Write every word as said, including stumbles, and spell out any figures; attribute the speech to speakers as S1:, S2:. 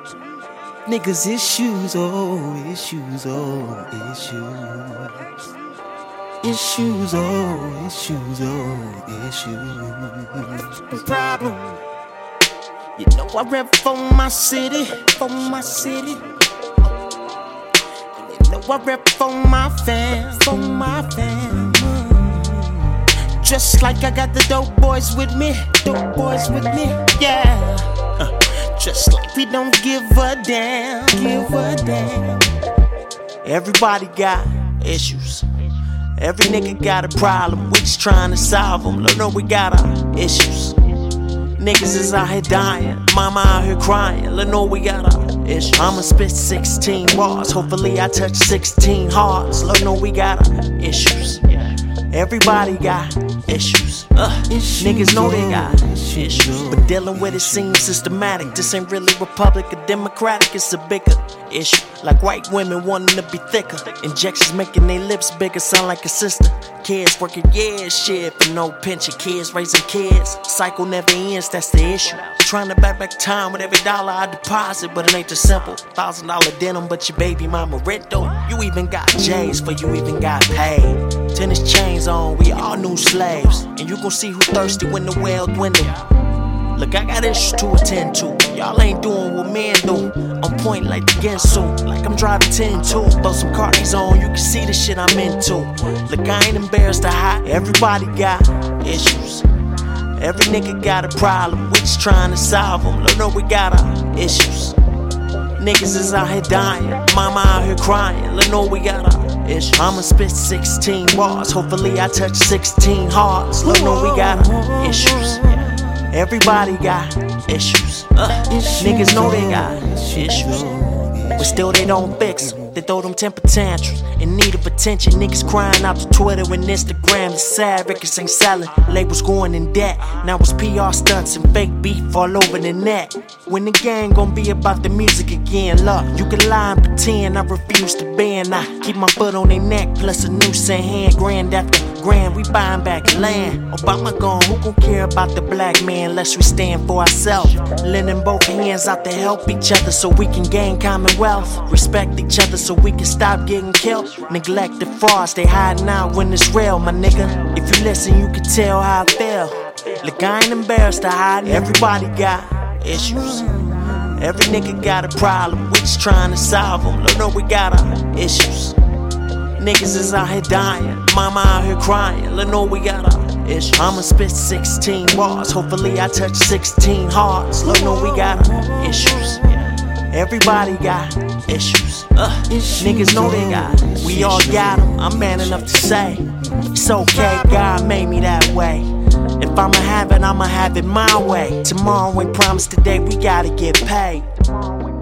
S1: Niggas issues, oh, issues, oh, issues. Issues, oh, issues, oh, issues. Problem. You know I rap for my city, for my city. You know I rap for my fam, for my fam. Just like I got the dope boys with me, dope boys with me, yeah. Uh, just like we don't give a damn, give a damn. Everybody got issues. Every nigga got a problem, we just trying to solve them. Look, no, we got our issues. Niggas is out here dying, mama out here crying. Look, no, we got our issues. I'ma spit sixteen bars, hopefully I touch sixteen hearts. Look, no, we got our issues. Everybody got issues. Uh, issues niggas know they got issues. But dealing with it seems systematic. This ain't really Republic or Democratic, it's a bigger issue. Like white women wanting to be thicker. Injections making their lips bigger, sound like a sister. Kids working years, shit, for no pension. Kids raising kids, cycle never ends, that's the issue. Trying to back back time with every dollar I deposit, but it ain't just simple. Thousand dollar denim, but your baby mama rent though. You even got J's, for you even got paid. Tennis chains on, we all new slaves. And you gon' see who thirsty when the well dwindle. Look, I got issues to attend to. Y'all ain't doing what men do. On point like the Gensu, like I'm driving ten two. Throw some Cardi's on, you can see the shit I'm into. Look, I ain't embarrassed to hide. Everybody got issues. Every nigga got a problem, we just trying to solve them. Look, no, we got our issues. Niggas is out here dying, mama out here crying. Look, no, we got our issues. I'ma spit sixteen bars, hopefully I touch sixteen hearts. Look, no, we got our issues. Everybody got issues. Uh, niggas know they got issues, but still they don't fix them. They throw them temper tantrums in need of attention. Niggas crying out to Twitter and Instagram. It's sad, records ain't selling, labels going in debt. Now it's P R stunts and fake beef all over the net. When the gang gon' be about the music again, look, you can lie and pretend I refuse to bend. I keep my foot on their neck, plus a noose in hand. Grand after grand, we buying back land. Obama gone, who gon' care about the black man unless we stand for ourselves? Lending both hands out to help each other so we can gain commonwealth. Respect each other so we can stop getting killed. Neglect the frauds, they hiding out when it's real, my nigga. If you listen, you can tell how I feel. Look, I ain't embarrassed to hide. Everybody got issues. Every nigga got a problem, we just trying to solve them. Look, no, we got our issues. Niggas is out here dying, mama out here crying. Look, no, we got our issues. I'ma spit sixteen bars, hopefully I touch sixteen hearts. Look, no, we got our issues. Everybody got issues. Uh, niggas know they got. We all got them. I'm man enough to say it's okay. God made me that way. If I'ma have it, I'ma have it my way. Tomorrow ain't promised today. We gotta get paid.